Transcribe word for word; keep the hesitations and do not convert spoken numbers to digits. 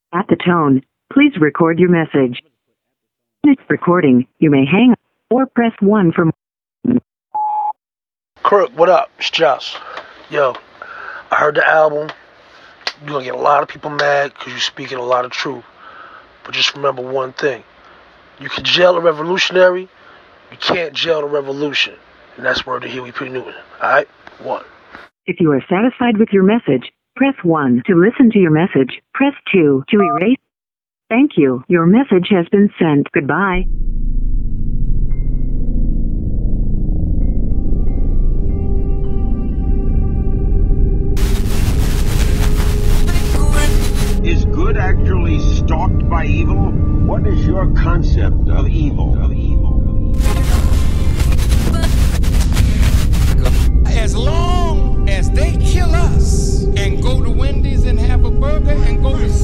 At the tone, please record your message. When it's recording, you may hang up or press one for more. Crook, what up? It's Josh. Yo, I heard the album. You're gonna get a lot of people mad because you're speaking a lot of truth. But just remember one thing. You can jail a revolutionary, you can't jail the revolution. And that's word to Huey P. Newton. Alright? One. If you are satisfied with your message, press one. To listen to your message, press two. To erase. Thank you. Your message has been sent. Goodbye. Is good actually stalked by evil? What is your concept of evil? Of evil? As long as they kill us and go to Wendy's and have a burger and go to